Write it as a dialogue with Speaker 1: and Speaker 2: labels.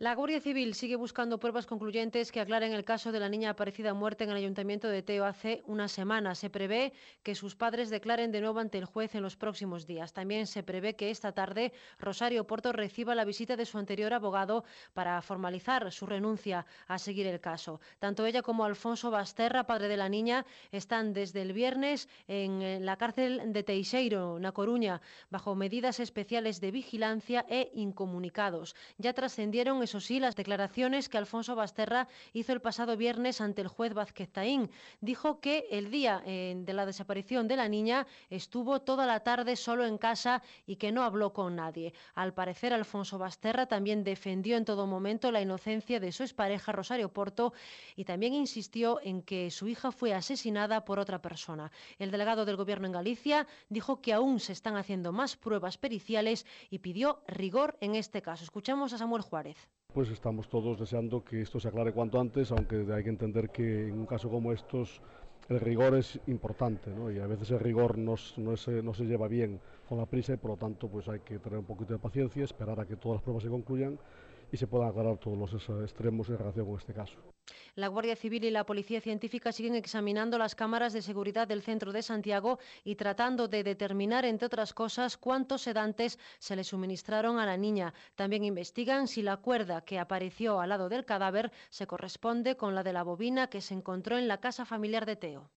Speaker 1: La Guardia Civil sigue buscando pruebas concluyentes que aclaren el caso de la niña aparecida muerta en el Ayuntamiento de Teo hace una semana. Se prevé que sus padres declaren de nuevo ante el juez en los próximos días. También se prevé que esta tarde Rosario Porto reciba la visita de su anterior abogado para formalizar su renuncia a seguir el caso. Tanto ella como Alfonso Basterra, padre de la niña, están desde el viernes en la cárcel de Teixeiro, na Coruña, bajo medidas especiales de vigilancia e incomunicados. Ya trascendieron, eso sí, las declaraciones que Alfonso Basterra hizo el pasado viernes ante el juez Vázquez Taín. Dijo que el día de la desaparición de la niña estuvo toda la tarde solo en casa y que no habló con nadie. Al parecer, Alfonso Basterra también defendió en todo momento la inocencia de su expareja Rosario Porto y también insistió en que su hija fue asesinada por otra persona. El delegado del Gobierno en Galicia dijo que aún se están haciendo más pruebas periciales y pidió rigor en este caso. Escuchamos a Samuel Juárez.
Speaker 2: Pues estamos todos deseando que esto se aclare cuanto antes, aunque hay que entender que en un caso como estos el rigor es importante, ¿no? Y a veces el rigor no se lleva bien con la prisa y por lo tanto pues hay que tener un poquito de paciencia, esperar a que todas las pruebas se concluyan y se puedan aclarar todos los extremos en relación con este caso.
Speaker 1: La Guardia Civil y la Policía Científica siguen examinando las cámaras de seguridad del centro de Santiago y tratando de determinar, entre otras cosas, cuántos sedantes se le suministraron a la niña. También investigan si la cuerda que apareció al lado del cadáver se corresponde con la de la bobina que se encontró en la casa familiar de Teo.